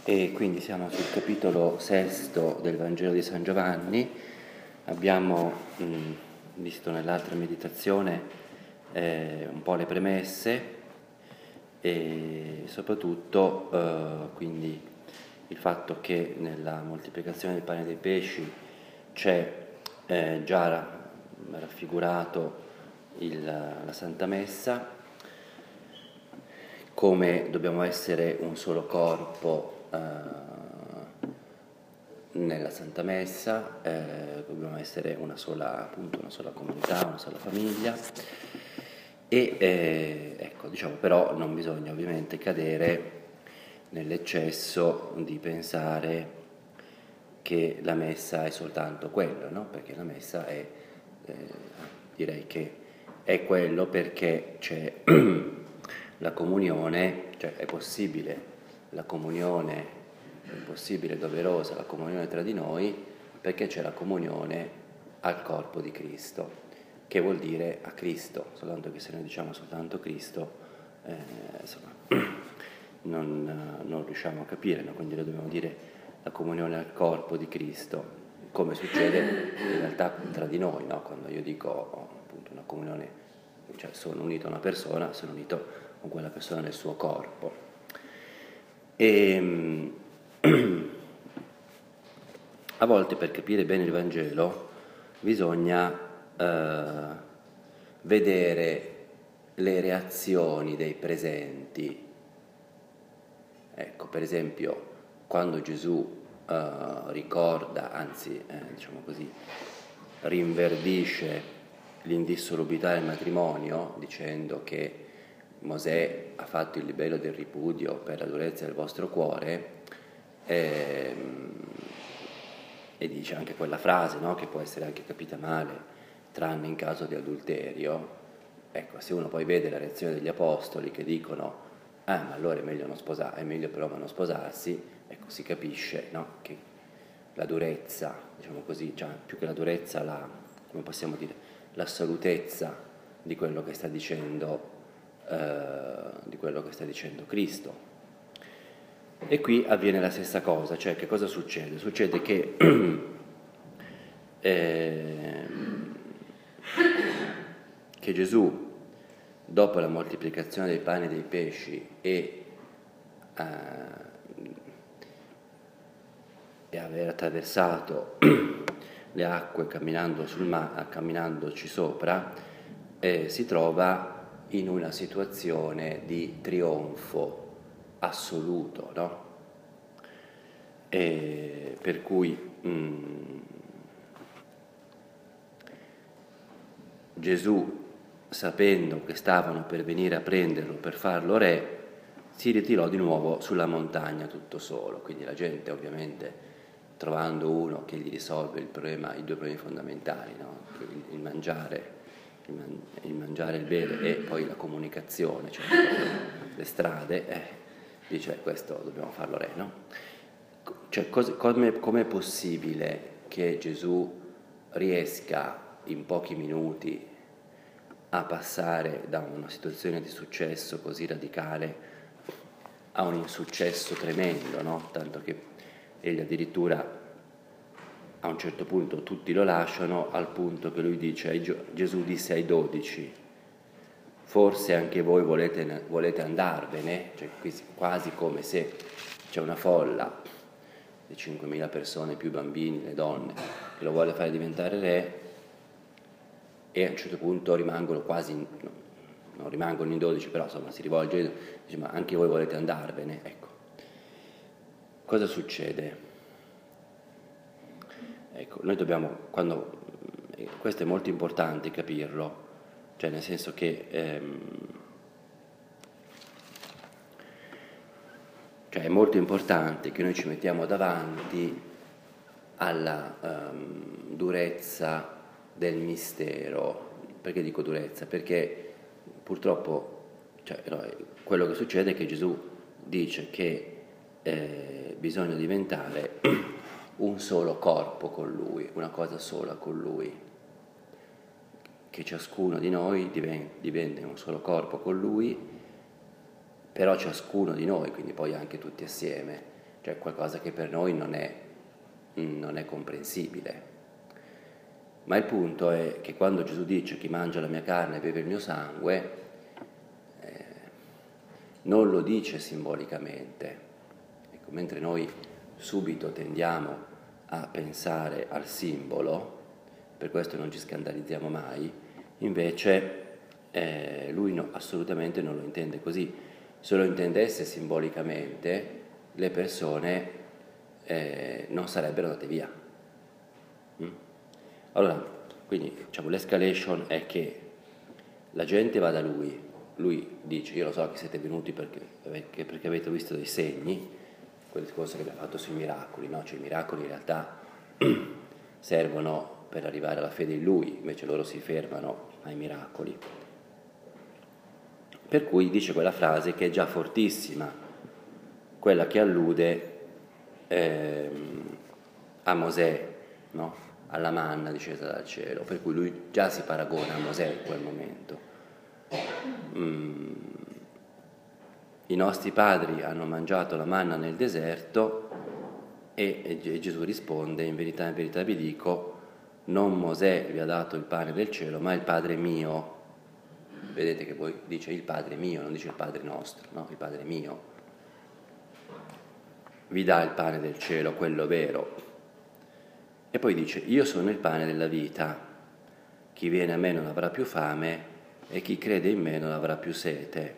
E quindi siamo sul capitolo sesto del Vangelo di San Giovanni. Abbiamo visto nell'altra meditazione un po' le premesse e soprattutto quindi il fatto che nella moltiplicazione del pane e dei pesci c'è già raffigurato la Santa Messa, come dobbiamo essere un solo corpo nella Santa Messa, dobbiamo essere una sola comunità, una sola famiglia e ecco, diciamo, però non bisogna ovviamente cadere nell'eccesso di pensare che la Messa è soltanto quello, no? Perché la Messa è, direi che è quello perché c'è la comunione, cioè è possibile la comunione, è possibile, doverosa la comunione tra di noi, perché c'è la comunione al corpo di Cristo, che vuol dire a Cristo, soltanto che se noi diciamo soltanto Cristo, insomma, non riusciamo a capire, no? Quindi lo dobbiamo dire la comunione al corpo di Cristo, come succede in realtà tra di noi, no? Quando io dico appunto una comunione, cioè sono unito a una persona, sono unito con quella persona nel suo corpo. E a volte per capire bene il Vangelo bisogna vedere le reazioni dei presenti. Ecco, per esempio, quando Gesù ricorda, anzi, diciamo così, rinverdisce l'indissolubilità del matrimonio, dicendo che Mosè ha fatto il livello del ripudio per la durezza del vostro cuore, e dice anche quella frase, no, che può essere anche capita male, tranne in caso di adulterio. Ecco, se uno poi vede la reazione degli apostoli che dicono ma allora è meglio però non sposarsi, ecco, si capisce, no, che la durezza, diciamo così, cioè più che la durezza, come possiamo dire, l'assolutezza di quello che sta dicendo Cristo. E qui avviene la stessa cosa, cioè che cosa succede? Succede che che Gesù, dopo la moltiplicazione dei pani e dei pesci e aver attraversato le acque camminando camminandoci sopra, si trova in una situazione di trionfo assoluto, no? Per cui Gesù, sapendo che stavano per venire a prenderlo per farlo re, si ritirò di nuovo sulla montagna tutto solo. Quindi la gente, ovviamente, trovando uno che gli risolve il problema, i due problemi fondamentali, no? il mangiare, il bere e poi la comunicazione, cioè le strade, dice questo dobbiamo farlo re, no? Cioè, com'è possibile che Gesù riesca in pochi minuti a passare da una situazione di successo così radicale a un insuccesso tremendo, no? Tanto che egli addirittura a un certo punto tutti lo lasciano, al punto che lui dice, Gesù disse ai 12, forse anche voi volete andarvene, cioè quasi come se c'è una folla di 5.000 persone, più bambini, le donne, che lo vuole fare diventare re, e a un certo punto rimangono non rimangono in 12, però insomma si rivolge, dice, ma anche voi volete andarvene? Ecco, cosa succede? Ecco, noi dobbiamo, questo è molto importante capirlo, cioè nel senso che cioè è molto importante che noi ci mettiamo davanti alla durezza del mistero. Perché dico durezza? Perché purtroppo quello che succede è che Gesù dice che bisogna diventare un solo corpo con Lui, una cosa sola con Lui, che ciascuno di noi diventa un solo corpo con Lui, però ciascuno di noi, quindi poi anche tutti assieme, cioè qualcosa che per noi non è comprensibile. Ma il punto è che quando Gesù dice chi mangia la mia carne e beve il mio sangue, non lo dice simbolicamente. Ecco, mentre noi subito tendiamo a pensare al simbolo, per questo non ci scandalizziamo mai, invece lui assolutamente non lo intende così. Se lo intendesse simbolicamente, le persone non sarebbero andate via. Allora, quindi diciamo, l'escalation è che la gente va da lui dice io lo so che siete venuti perché avete visto dei segni, quel discorso che abbiamo fatto sui miracoli, no? Cioè i miracoli in realtà servono per arrivare alla fede in lui, invece loro si fermano ai miracoli. Per cui dice quella frase che è già fortissima, quella che allude a Mosè, no? Alla manna discesa dal cielo, per cui lui già si paragona a Mosè in quel momento. I nostri padri hanno mangiato la manna nel deserto e Gesù risponde in verità vi dico, non Mosè vi ha dato il pane del cielo, ma il Padre mio. Vedete che poi dice il Padre mio, non dice il Padre nostro, no? Il Padre mio vi dà il pane del cielo, quello vero. E poi dice io sono il pane della vita, chi viene a me non avrà più fame e chi crede in me non avrà più sete.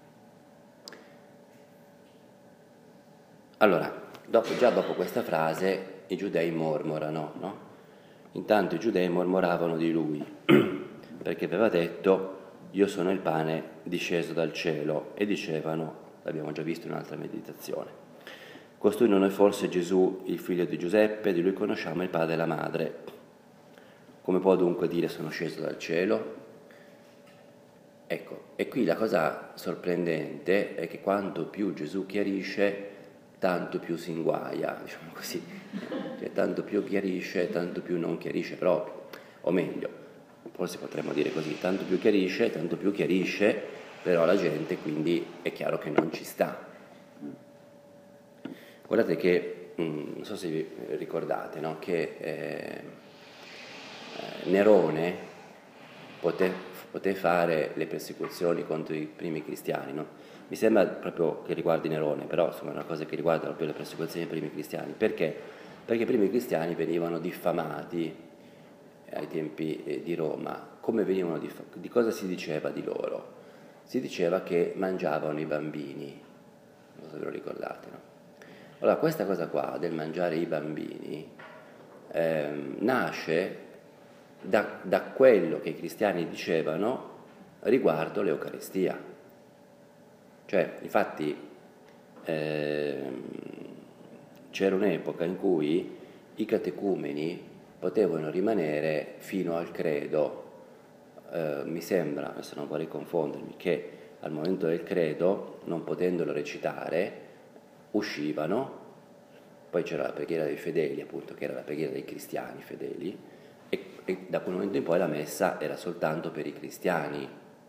Allora, già dopo questa frase i giudei mormorano, no? Intanto i giudei mormoravano di lui, perché aveva detto io sono il pane disceso dal cielo, e dicevano, l'abbiamo già visto in un'altra meditazione, costui non è forse Gesù, il figlio di Giuseppe, di lui conosciamo il padre e la madre. Come può dunque dire sono sceso dal cielo? Ecco, e qui la cosa sorprendente è che quanto più Gesù chiarisce, tanto più si inguaia, diciamo così. Cioè, tanto più chiarisce, tanto più non chiarisce proprio. O meglio, forse potremmo dire così, tanto più chiarisce, però la gente quindi è chiaro che non ci sta. Guardate che, non so se vi ricordate, no? Che Nerone poté fare le persecuzioni contro i primi cristiani, no? Mi sembra proprio che riguardi Nerone, però insomma è una cosa che riguarda proprio le persecuzioni dei primi cristiani. Perché? Perché i primi cristiani venivano diffamati ai tempi di Roma. Come venivano di cosa si diceva di loro? Si diceva che mangiavano i bambini, non so se ve lo ricordate, no? Allora questa cosa qua del mangiare i bambini nasce da quello che i cristiani dicevano riguardo l'Eucaristia. Cioè, infatti, c'era un'epoca in cui i catecumeni potevano rimanere fino al credo. Mi sembra, adesso non vorrei confondermi, che al momento del credo, non potendolo recitare, uscivano, poi c'era la preghiera dei fedeli, appunto, che era la preghiera dei cristiani fedeli, e da quel momento in poi la messa era soltanto per i cristiani.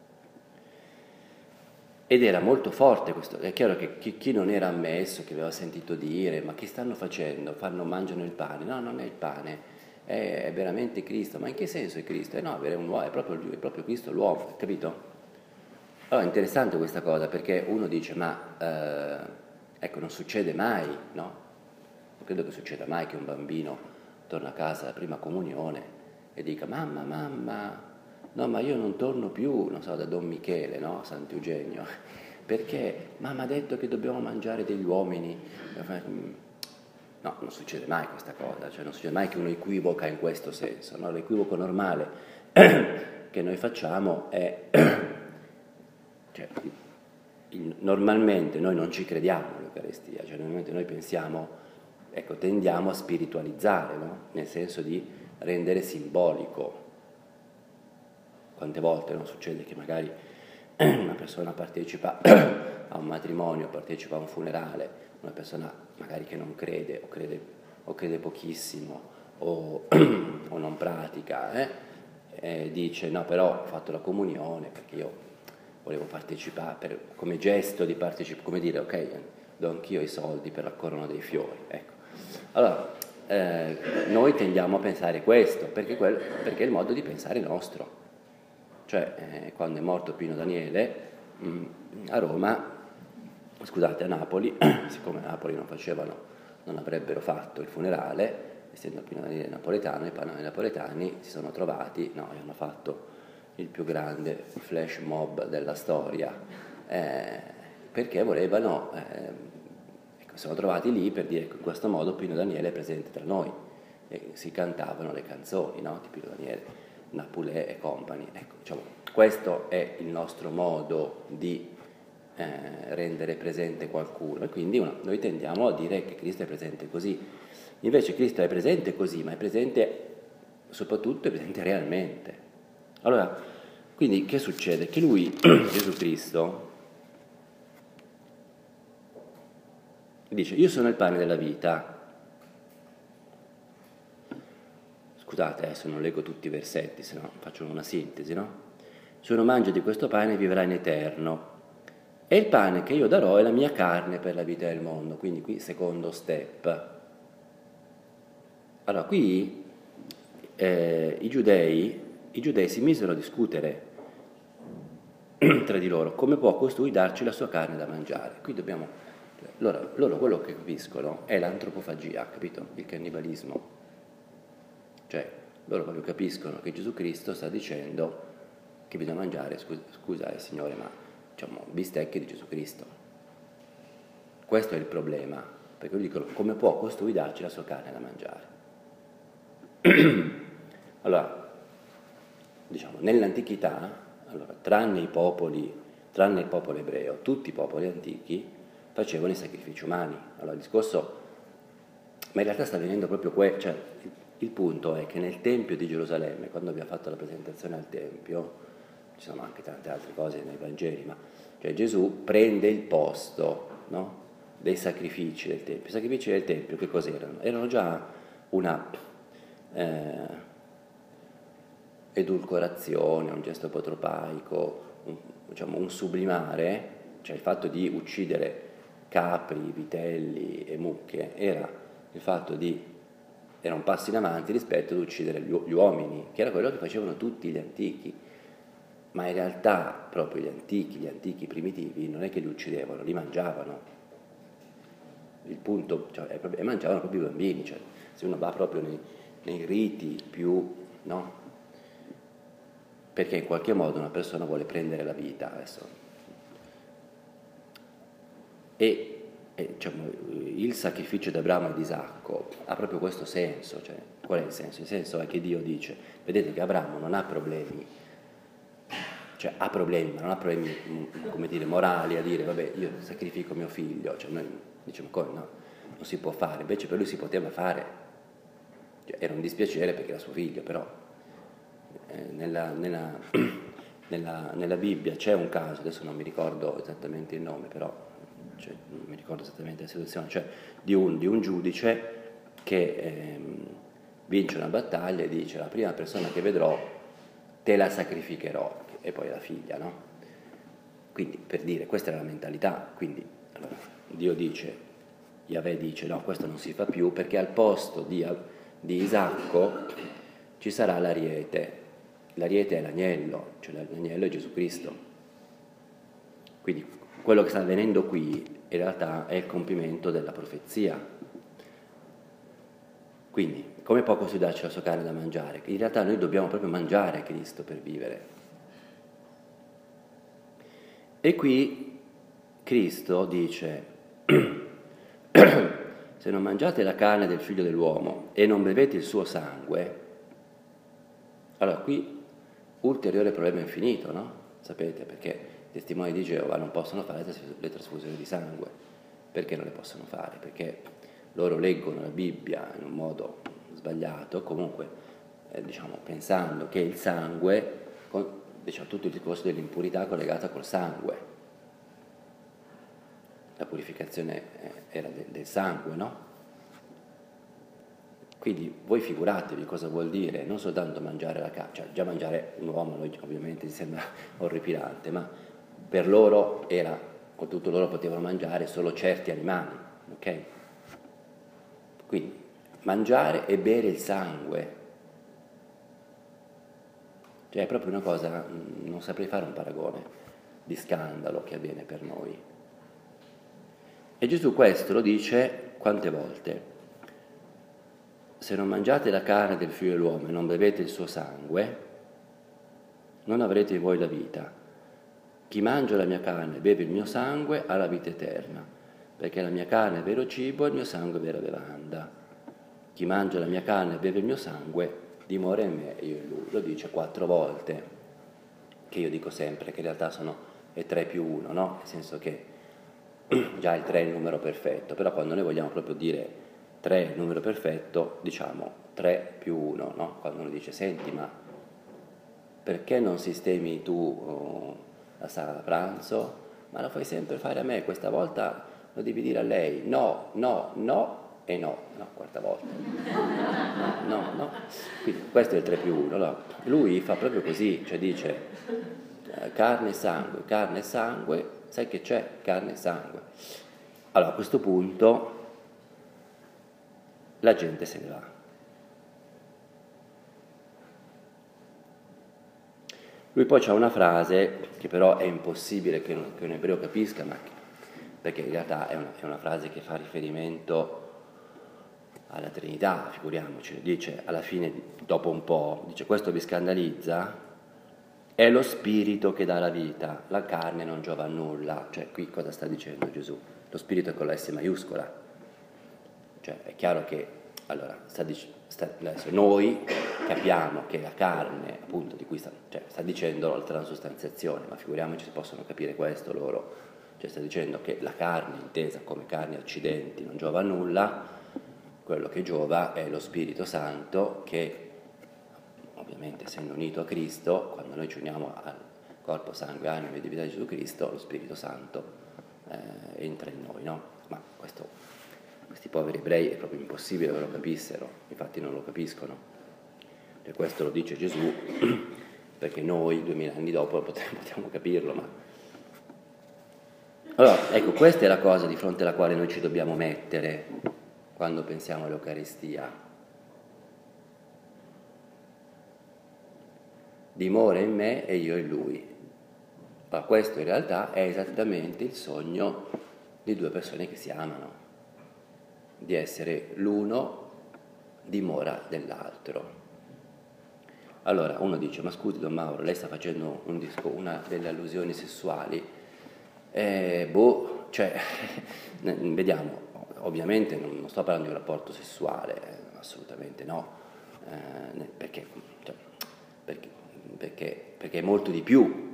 Ed era molto forte questo. È chiaro che chi non era ammesso, che aveva sentito dire, ma che stanno facendo? Mangiano il pane? No, non è il pane, è veramente Cristo. Ma in che senso è Cristo? No, è un uomo, è proprio Cristo l'uomo, capito? Allora è interessante questa cosa, perché uno dice, ma ecco, non succede mai, no? Non credo che succeda mai che un bambino torna a casa alla prima comunione e dica, mamma, no, ma io non torno più, non so, da Don Michele, no? A Sant'Eugenio, perché mamma ha detto che dobbiamo mangiare degli uomini. No, non succede mai questa cosa, cioè non succede mai che uno equivoca in questo senso, no? L'equivoco normale che noi facciamo è, cioè, normalmente noi non ci crediamo all'Eucaristia, cioè normalmente noi pensiamo, ecco, tendiamo a spiritualizzare, no? Nel senso di rendere simbolico. Quante volte non succede che magari una persona partecipa a un matrimonio, partecipa a un funerale, una persona magari che non crede o crede pochissimo o non pratica, dice no, però ho fatto la comunione perché io volevo partecipare come gesto di partecipare, come dire ok, do anch'io i soldi per la corona dei fiori. Ecco. Allora, noi tendiamo a pensare questo, perché è il modo di pensare nostro. Cioè, quando è morto Pino Daniele, a Roma, scusate, a Napoli, siccome a Napoli non avrebbero fatto il funerale, essendo Pino Daniele napoletano, i napoletani si sono trovati, e hanno fatto il più grande flash mob della storia, perché volevano, si sono trovati lì per dire che in questo modo Pino Daniele è presente tra noi, e si cantavano le canzoni, no? Di Pino Daniele, Napulè e compagni. Ecco, diciamo, questo è il nostro modo di rendere presente qualcuno, e quindi noi tendiamo a dire che Cristo è presente così. Invece Cristo è presente così, ma è presente, soprattutto è presente realmente. Allora, quindi che succede? Che lui, Gesù Cristo, dice: io sono il pane della vita. Scusate, adesso non leggo tutti i versetti, se no faccio una sintesi, no? Se uno mangia di questo pane vivrà in eterno, e il pane che io darò è la mia carne per la vita del mondo. Quindi qui secondo step. Allora, qui i giudei si misero a discutere tra di loro come può costui darci la sua carne da mangiare. Qui dobbiamo, loro quello che capiscono è l'antropofagia, capito? Il cannibalismo. Cioè, loro proprio capiscono che Gesù Cristo sta dicendo che bisogna mangiare, scusa Signore, ma diciamo bistecche di Gesù Cristo. Questo è il problema, perché loro dicono come può costui darci la sua carne da mangiare. Allora, diciamo, nell'antichità, tranne il popolo ebreo, tutti i popoli antichi facevano i sacrifici umani. Allora il discorso, ma in realtà sta avvenendo proprio cioè il punto è che nel Tempio di Gerusalemme, quando abbiamo fatto la presentazione al Tempio, ci sono anche tante altre cose nei Vangeli, ma cioè Gesù prende il posto, no, dei sacrifici del Tempio. I sacrifici del Tempio che cos'erano? Erano già una edulcorazione, un gesto apotropaico, un sublimare, cioè il fatto di uccidere capri, vitelli e mucche, era un passo in avanti rispetto ad uccidere gli uomini, che era quello che facevano tutti gli antichi. Ma in realtà proprio gli antichi primitivi, non è che li uccidevano, li mangiavano. Il punto, cioè, mangiavano proprio i bambini, cioè, se uno va proprio nei riti più, no? Perché in qualche modo una persona vuole prendere la vita adesso. E diciamo, il sacrificio di Abramo e di Isacco ha proprio questo senso. Cioè, qual è il senso? Il senso è che Dio dice: vedete che Abramo non ha problemi, cioè ha problemi, ma non ha problemi, come dire, morali, a dire vabbè io sacrifico mio figlio, cioè noi diciamo no, non si può fare, invece per lui si poteva fare. Cioè, era un dispiacere perché era suo figlio, però nella Bibbia c'è un caso, adesso non mi ricordo esattamente il nome, però non mi ricordo esattamente la situazione, cioè di un giudice che vince una battaglia e dice: la prima persona che vedrò te la sacrificherò, e poi la figlia, no? Quindi per dire, questa è la mentalità. Quindi allora, Dio dice, Yahweh dice: no, questo non si fa più, perché al posto di Isacco ci sarà l'ariete. L'ariete è l'agnello, cioè l'agnello è Gesù Cristo. Quindi quello che sta avvenendo qui in realtà è il compimento della profezia. Quindi come può costui darci la sua carne da mangiare? In realtà noi dobbiamo proprio mangiare Cristo per vivere. E qui Cristo dice: se non mangiate la carne del figlio dell'uomo e non bevete il suo sangue, allora qui ulteriore problema infinito, no? Sapete, perché i testimoni di Geova non possono fare le trasfusioni di sangue. Perché non le possono fare? Perché loro leggono la Bibbia in un modo sbagliato, comunque diciamo pensando che il sangue, diciamo tutto il discorso dell'impurità collegata col sangue, la purificazione era del sangue, no? Quindi voi figuratevi cosa vuol dire non soltanto mangiare la carne, cioè già mangiare un uomo noi ovviamente ci sembra orripilante, ma per loro era oltretutto loro potevano mangiare solo certi animali, ok? Quindi mangiare e bere il sangue, cioè è proprio una cosa, non saprei fare un paragone di scandalo che avviene per noi. E Gesù questo lo dice quante volte? Se non mangiate la carne del figlio dell'uomo e non bevete il suo sangue, non avrete in voi la vita. Chi mangia la mia carne e beve il mio sangue ha la vita eterna, perché la mia carne è vero cibo e il mio sangue è vera bevanda. Chi mangia la mia carne e beve il mio sangue dimora in me e io in lui. Lo dice 4 volte, che io dico sempre che in realtà sono 3 più 1, no? Nel senso che già il 3 è il numero perfetto, però quando noi vogliamo proprio dire 3 è il numero perfetto, diciamo 3 più 1, no? Quando uno dice, senti, ma perché non sistemi tu la sala da pranzo? Ma lo fai sempre fare a me, questa volta lo devi dire a lei, no, no, no e no, quarta volta, no. Quindi questo è il 3 più 1, no? Lui fa proprio così, cioè dice carne e sangue, sai che c'è? Carne e sangue. Allora a questo punto la gente se ne va. Lui poi c'ha una frase che però è impossibile che un ebreo capisca, perché in realtà è una frase che fa riferimento alla Trinità, figuriamoci, dice alla fine, dopo un po', dice questo vi scandalizza? È lo spirito che dà la vita, la carne non giova a nulla. Cioè qui cosa sta dicendo Gesù? Lo spirito è con la S maiuscola, cioè è chiaro che allora adesso noi capiamo che la carne, appunto, di cui sta dicendo la transustanziazione, ma figuriamoci se possono capire questo loro, cioè sta dicendo che la carne intesa come carni accidenti non giova a nulla, quello che giova è lo Spirito Santo che ovviamente essendo unito a Cristo, quando noi ci uniamo al corpo, sangue, anima e divinità di Gesù Cristo, lo Spirito Santo entra in noi, no? Ma questi poveri ebrei è proprio impossibile che lo capissero, infatti non lo capiscono. E questo lo dice Gesù, perché noi 2000 anni dopo potremmo capirlo, ma... Allora, ecco, questa è la cosa di fronte alla quale noi ci dobbiamo mettere quando pensiamo all'Eucaristia. Dimora in me e io in lui. Ma questo in realtà è esattamente il sogno di 2 persone che si amano, di essere l'uno dimora dell'altro. Allora uno dice, ma scusi Don Mauro, lei sta facendo una delle allusioni sessuali? Vediamo, ovviamente non sto parlando di un rapporto sessuale, assolutamente no, perché è molto di più.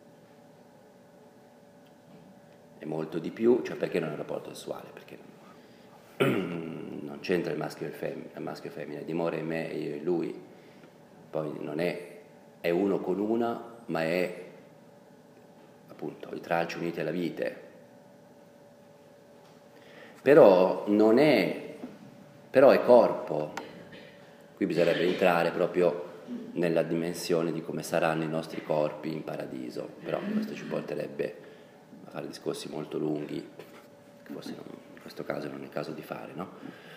È molto di più, cioè perché non è un rapporto sessuale? Perché non c'entra il maschio e il femmina, dimora in me e io in lui, poi non è uno con una, ma è appunto i tralci uniti alla vite. Però è corpo. Qui bisognerebbe entrare proprio nella dimensione di come saranno i nostri corpi in paradiso, però questo ci porterebbe a fare discorsi molto lunghi, che forse in questo caso non è il caso di fare, no?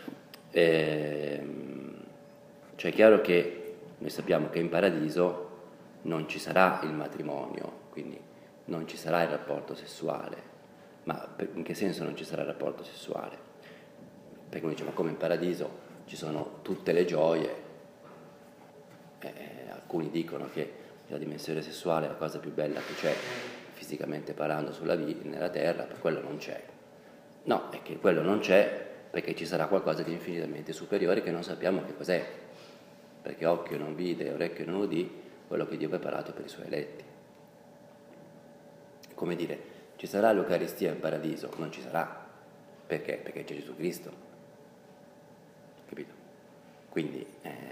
Cioè è chiaro che noi sappiamo che in paradiso non ci sarà il matrimonio, quindi non ci sarà il rapporto sessuale. Ma in che senso non ci sarà il rapporto sessuale? Perché uno dice, ma come in paradiso ci sono tutte le gioie, alcuni dicono che la dimensione sessuale è la cosa più bella che c'è, fisicamente parlando, nella terra, per quello non c'è. No, è che quello non c'è perché ci sarà qualcosa di infinitamente superiore che non sappiamo che cos'è, perché occhio non vide, orecchio non udì quello che Dio ha preparato per i suoi eletti. Come dire, ci sarà l'Eucaristia in paradiso? Non ci sarà. Perché? Perché c'è Gesù Cristo. Capito? Quindi,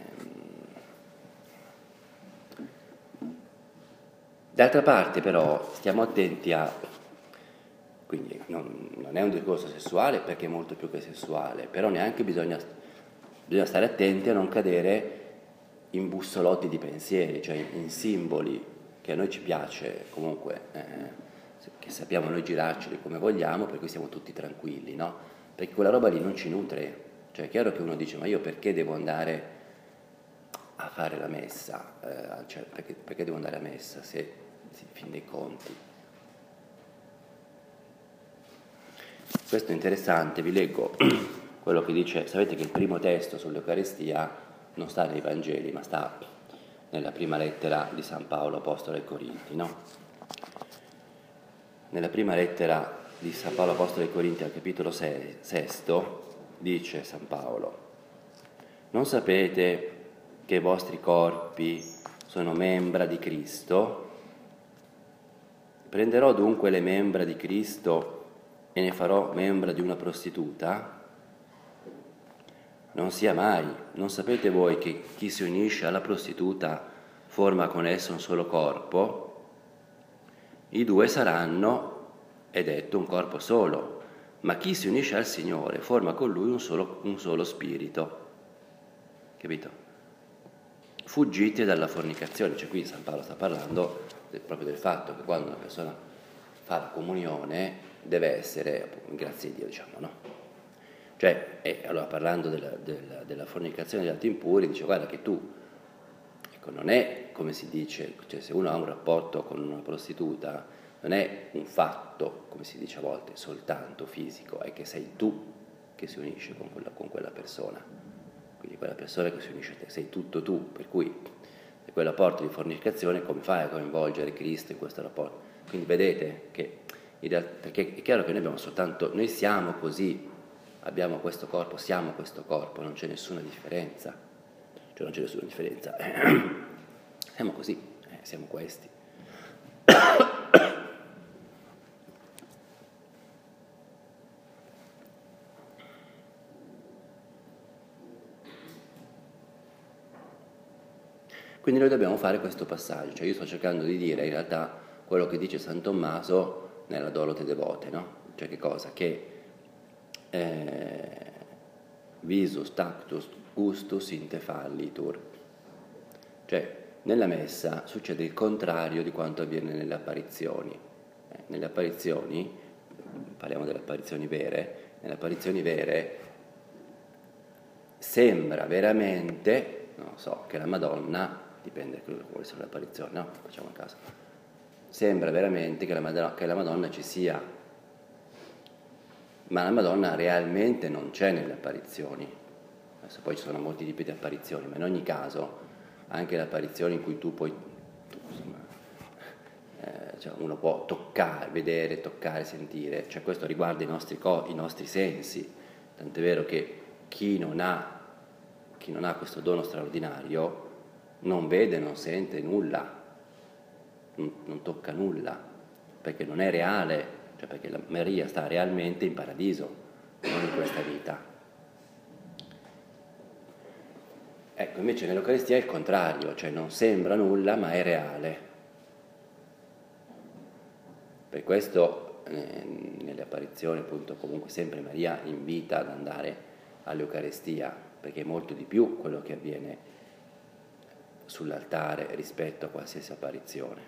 d'altra parte però, stiamo attenti quindi non è un discorso sessuale perché è molto più che sessuale, però neanche bisogna stare attenti a non cadere in bussolotti di pensieri, cioè in simboli che a noi ci piace comunque, che sappiamo noi girarceli come vogliamo, per cui siamo tutti tranquilli, no? Perché quella roba lì non ci nutre. Cioè è chiaro che uno dice, ma io perché devo andare a fare la messa? Cioè, perché devo andare a messa se in fin dei conti? Questo è interessante, vi leggo quello che dice, sapete che il primo testo sull'Eucaristia non sta nei Vangeli, ma sta nella prima lettera di San Paolo Apostolo ai Corinti, no? Nella prima lettera di San Paolo Apostolo ai Corinti, al capitolo 6, dice San Paolo: non sapete che i vostri corpi sono membra di Cristo? Prenderò dunque le membra di Cristo e ne farò membra di una prostituta? Non sia mai. Non sapete voi che chi si unisce alla prostituta forma con essa un solo corpo? I due saranno, è detto, un corpo solo, ma chi si unisce al Signore forma con Lui un solo spirito. Capito? Fuggite dalla fornicazione. Cioè qui San Paolo sta parlando proprio del fatto che quando una persona fa la comunione deve essere, grazie a Dio, diciamo, no? Cioè, allora parlando della fornicazione degli atti impuri, dice guarda che tu, ecco, non è come si dice, cioè se uno ha un rapporto con una prostituta, non è un fatto, come si dice a volte, soltanto fisico, è che sei tu che si unisce con quella persona. Quindi quella persona che si unisce a te, sei tutto tu, per cui se quel rapporto di fornicazione, come fai a coinvolgere Cristo in questo rapporto? Quindi vedete che in realtà, perché è chiaro che noi abbiamo soltanto, noi siamo così, abbiamo questo corpo, siamo questo corpo, non c'è nessuna differenza, cioè non c'è nessuna differenza, siamo così, siamo questi. Quindi noi dobbiamo fare questo passaggio, cioè io sto cercando di dire in realtà quello che dice San Tommaso nella Dolote Devote, no? Cioè che cosa? Che visus tactus gustus inte fallitur, cioè nella messa succede il contrario di quanto avviene nelle apparizioni. Nelle apparizioni, parliamo delle apparizioni vere, nelle apparizioni vere sembra veramente, non so, che la Madonna, dipende da quali sono le apparizioni, no? Facciamo un caso. Sembra veramente che la Madonna ci sia, ma la Madonna realmente non c'è nelle apparizioni. Adesso poi ci sono molti tipi di apparizioni, ma in ogni caso anche le apparizioni in cui tu puoi, cioè uno può toccare, vedere, toccare, sentire, cioè questo riguarda i nostri sensi, tant'è vero che chi non ha questo dono straordinario non vede, non sente nulla, non tocca nulla, perché non è reale, cioè perché la Maria sta realmente in paradiso, non in questa vita. Ecco, invece nell'Eucaristia è il contrario, cioè non sembra nulla ma è reale. Per questo nelle apparizioni appunto comunque sempre Maria invita ad andare all'Eucaristia, perché è molto di più quello che avviene sull'altare rispetto a qualsiasi apparizione.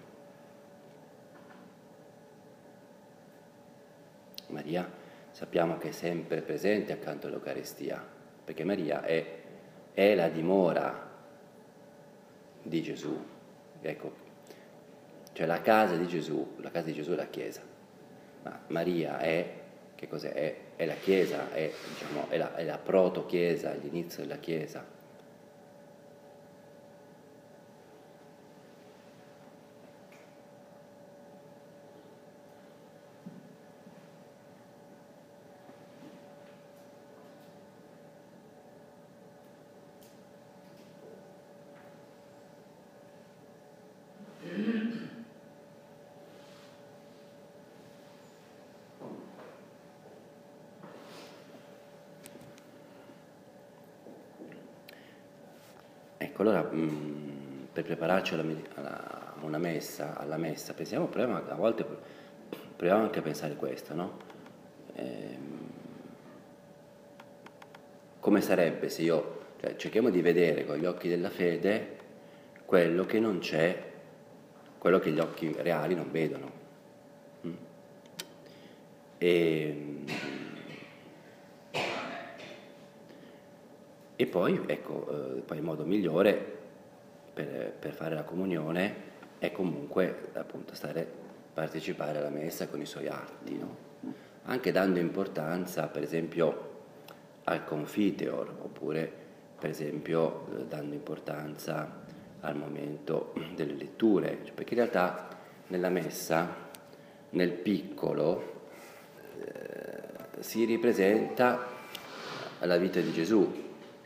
Maria sappiamo che è sempre presente accanto all'Eucaristia, perché Maria è la dimora di Gesù, ecco, cioè la casa di Gesù è la Chiesa, ma Maria che cos'è? È la Chiesa, diciamo, è la proto-Chiesa, l'inizio della Chiesa. Ecco, allora per prepararci a una messa, alla messa, pensiamo prima, a volte proviamo anche a pensare questo, no? Come sarebbe se cioè, cerchiamo di vedere con gli occhi della fede quello che non c'è, quello che gli occhi reali non vedono. E poi, ecco, poi il modo migliore per fare la comunione è comunque appunto partecipare alla messa con i suoi atti, no? Anche dando importanza, per esempio, al confiteor, oppure per esempio dando importanza al momento delle letture, perché in realtà nella messa, nel piccolo, si ripresenta la vita di Gesù,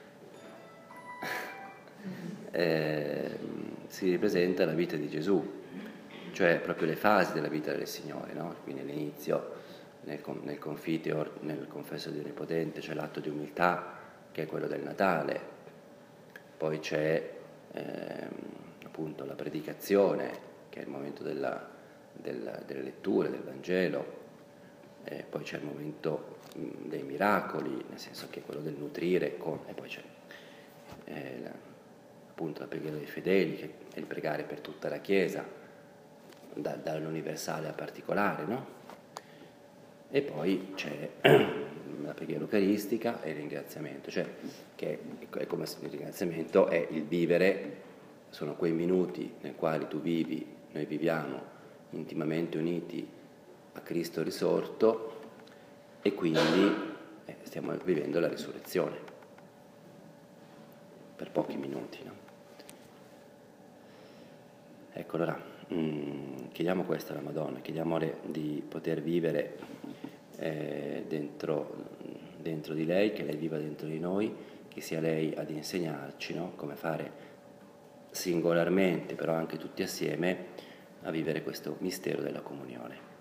si ripresenta la vita di Gesù, cioè proprio le fasi della vita del Signore, no? Quindi all'inizio, nel confiteor, nel confesso di Onnipotente, c'è l'atto di umiltà, che è quello del Natale, poi c'è appunto la predicazione, che è il momento delle letture del Vangelo, poi c'è il momento dei miracoli, nel senso che è quello del nutrire, e poi c'è appunto la preghiera dei fedeli, che è il pregare per tutta la Chiesa, dall'universale al particolare, no? E poi c'è la preghiera eucaristica e il ringraziamento, cioè che è come se il ringraziamento è il vivere, sono quei minuti nei quali tu vivi, noi viviamo intimamente uniti a Cristo risorto e quindi stiamo vivendo la risurrezione per pochi minuti, no? Ecco, allora chiediamo questo alla Madonna, chiediamole di poter vivere dentro di lei, che lei viva dentro di noi, che sia lei ad insegnarci, no? Come fare singolarmente, però anche tutti assieme, a vivere questo mistero della comunione.